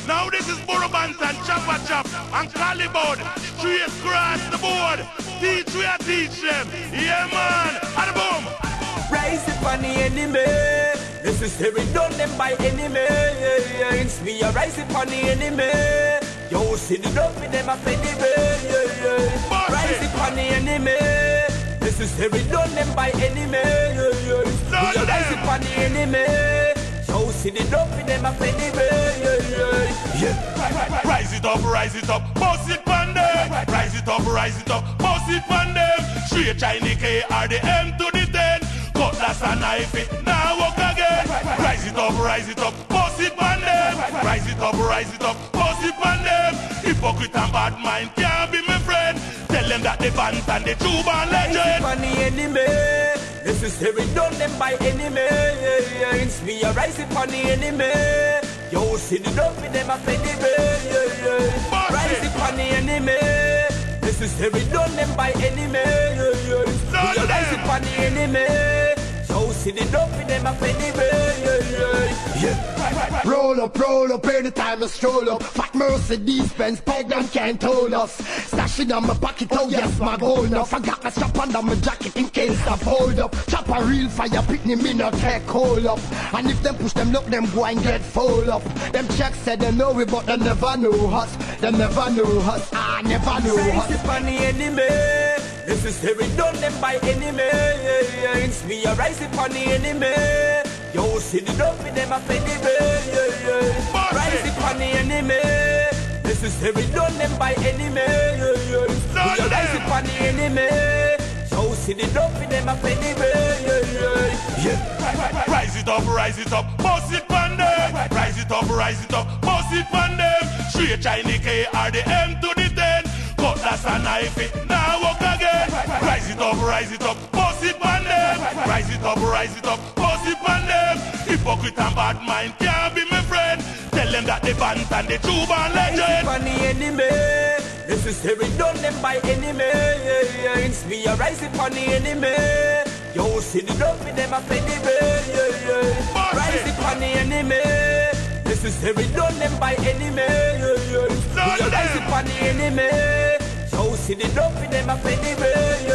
Now this is Burabant and Chopper Chop and Calibod. Straight across the board. Teach we a teach them. Yeah man. And boom. Rise upon the enemy. Necessary done them by enemy. We are rise upon the enemy. Yo, see the dog with them a enemy. Rise upon the enemy. Necessary done them by enemy. We are rise upon the enemy. Yo, see the dog with them a enemy. Rise it up, bust it pan them. Rise it up, bust it pan them. Straight Chinese K are the M to the 10. Cutlass and knife it, now walk again. Rise it up, bust it pan them. Rise it up, bust it pan them. Hypocrite and bad mind can't be my friend. Tell them that they band and the true band legend. Rise upon the enemy. Necessary done them by enemy. We are rise upon the enemy. Yo, see the dog with them a enemy. Rise upon the enemy. Necessary done them by enemy. We are rise upon the enemy. So see the dog with them a enemy. Roll up, anytime I stroll up. Fat Mercedes Benz, peg them can't hold us. Stash it on my pocket, oh yes, my gold enough. I got my strap under my jacket in case I fold up. Chop a real fire, picnic me not take hold up. And if them push them look, them go and get full up. Them checks said they know we, but they never know us. They never know us, I never know us. Rise upon the enemy. Necessary done them by enemy. We are rise upon the enemy. Yo, see the dog with them a enemy. Rise upon the enemy. Necessary done them by enemy. We are rise upon the enemy. So see the dog with them a enemy. Rise it up, bust it pan them. Rise it up, bust it pan them. Straight Chinese K are the M to the 10. Cutlass and knife it, now walk again. Rise it up, bust it pan them. Rise it up, bust it pan them. Hypocrite and bad mind can't be my friend. Tell them that they band and the true band legend. Rise upon the enemy. Necessary done them by enemy. We are rise upon the enemy. Yo, see the dog with them a enemy. Rise upon the enemy. Necessary done them by enemy. We are rise upon the enemy. So see the dog with them a enemy.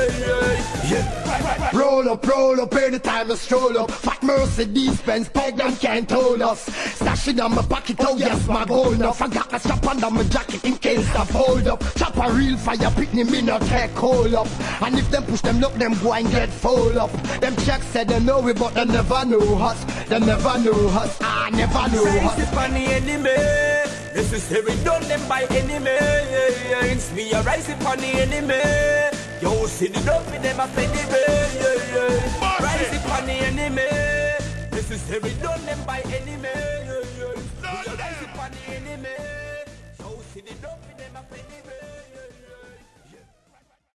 Roll up, anytime I stroll up. Fat Mercedes Benz, peg them can't hold us. Stash it on my pocket, oh yes, my gold enough. I got my strap under my jacket in case I fold up. Chop a real fire, picnic me not take hold up. And if them push them look, them go and get full up. Them checks said they know we, but they never know us. They never know us, I never know us. Rise upon the enemy. Necessary done them by enemy. We are rise upon the enemy. Yo, see the dog with them a enemy. Rise upon the enemy. Necessary done them by enemy.